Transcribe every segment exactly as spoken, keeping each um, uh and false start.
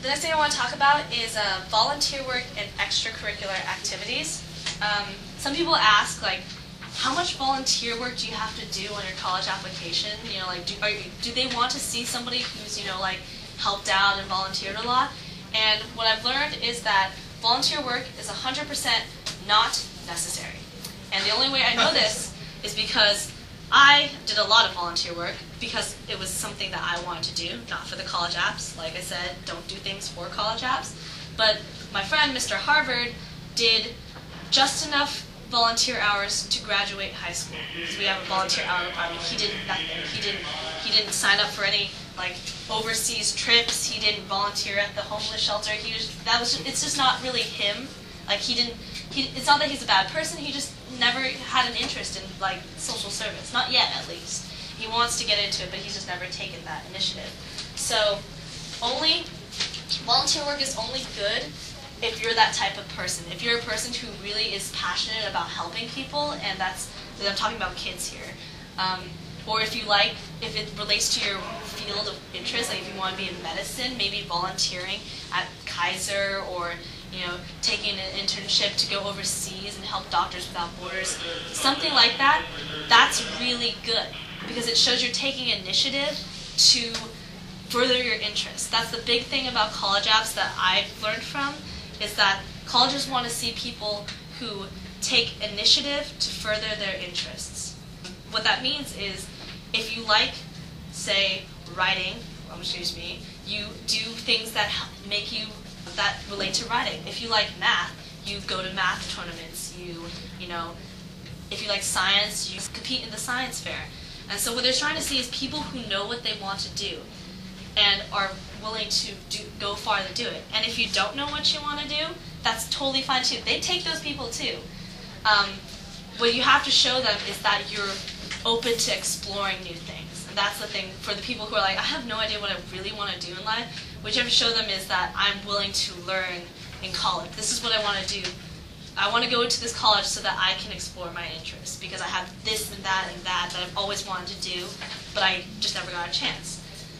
The next thing I want to talk about is uh, volunteer work and extracurricular activities. Um, some people ask, like, how much volunteer work do you have to do on your college application? You know, like, do, are you, do they want to see somebody who's, you know, like, helped out and volunteered a lot? And what I've learned is that volunteer work is one hundred percent not necessary. And the only way I know this is because I did a lot of volunteer work because it was something that I wanted to do, not for the college apps. Like I said, don't do things for college apps. But my friend, Mister Harvard, did just enough volunteer hours to graduate high school. Because we have a volunteer hour requirement. He did nothing. He didn't. He didn't sign up for any like overseas trips. He didn't volunteer at the homeless shelter. He was. That was. It's just not really him. Like he didn't. He, it's not that he's a bad person. He just never had an interest in like social service. Not yet, at least. He wants to get into it, but he's just never taken that initiative. So, only volunteer work is only good if you're that type of person. If you're a person who really is passionate about helping people, and that's, I'm talking about kids here. Um, or if you like, if it relates to your field of interest, like if you want to be in medicine, maybe volunteering at Kaiser, or you know, taking an internship to go overseas and help Doctors Without Borders, something like that, that's really good because it shows you're taking initiative to further your interests. That's the big thing about college apps that I've learned from, is that colleges want to see people who take initiative to further their interests. What that means is if you like, say, writing, um, excuse me, you do things that make you that relate to writing. If you like math, you go to math tournaments. You, you know, if you like science, you compete in the science fair. And so what they're trying to see is people who know what they want to do and are willing to do, go far to do it. And if you don't know what you want to do, that's totally fine too. They take those people too. Um, what you have to show them is that you're open to exploring new things. And that's the thing for the people who are like, I have no idea what I really want to do in life. What you have to show them is that I'm willing to learn in college. This is what I want to do. I want to go into this college so that I can explore my interests because I have this and that and that that I've always wanted to do, but I just never got a chance.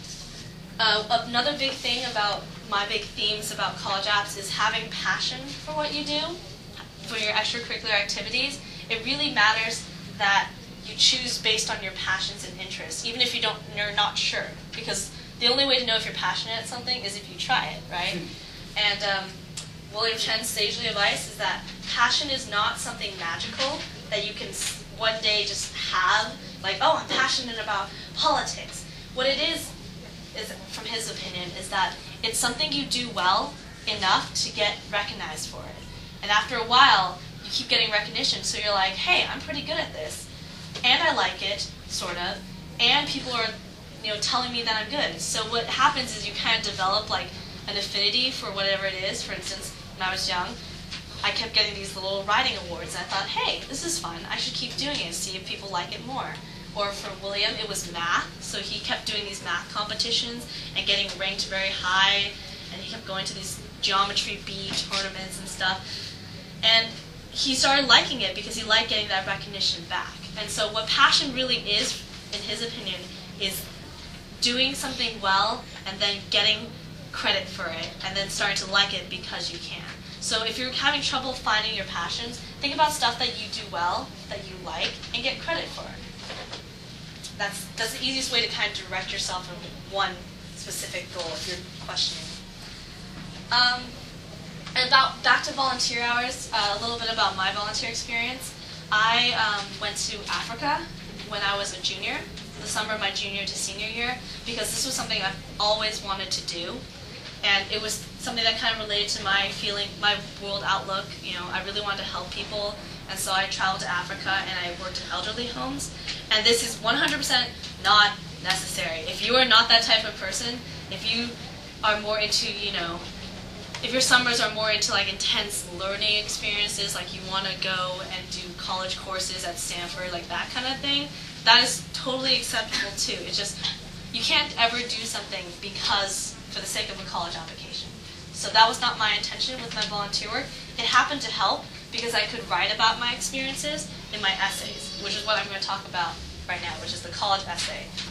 Uh, another big thing about my big themes about college apps is having passion for what you do, for your extracurricular activities. It really matters that you choose based on your passions and interests, even if you don't, you're not sure, because the only way to know if you're passionate at something is if you try it, right? And um, William Chen's sagely advice is that passion is not something magical that you can one day just have, like, oh, I'm passionate about politics. What it is, is from his opinion, is that it's something you do well enough to get recognized for it. And after a while, you keep getting recognition, so you're like, hey, I'm pretty good at this. And I like it, sort of, and people are you know, telling me that I'm good. So what happens is you kind of develop like an affinity for whatever it is. For instance, when I was young, I kept getting these little writing awards, and I thought, hey, this is fun. I should keep doing it and see if people like it more. Or for William, it was math, so he kept doing these math competitions and getting ranked very high, and he kept going to these geometry bee tournaments and stuff. And he started liking it because he liked getting that recognition back. And so what passion really is, in his opinion, is doing something well and then getting credit for it and then starting to like it because you can. So if you're having trouble finding your passions, think about stuff that you do well, that you like, and get credit for it. That's, that's the easiest way to kind of direct yourself in one specific goal if you're questioning. Um, and about, back to volunteer hours, uh, a little bit about my volunteer experience. I um, went to Africa when I was a junior, the summer of my junior to senior year, because this was something I've always wanted to do. And it was something that kind of related to my feeling, my world outlook. You know, I really wanted to help people, and so I traveled to Africa and I worked in elderly homes. And this is one hundred percent not necessary. If you are not that type of person, if you are more into, you know, if your summers are more into like intense learning experiences, like you want to go and do college courses at Stanford, like that kind of thing, that is totally acceptable too. It's just, you can't ever do something because, for the sake of a college application. So that was not my intention with my volunteer work. It happened to help because I could write about my experiences in my essays, which is what I'm going to talk about right now, which is the college essay.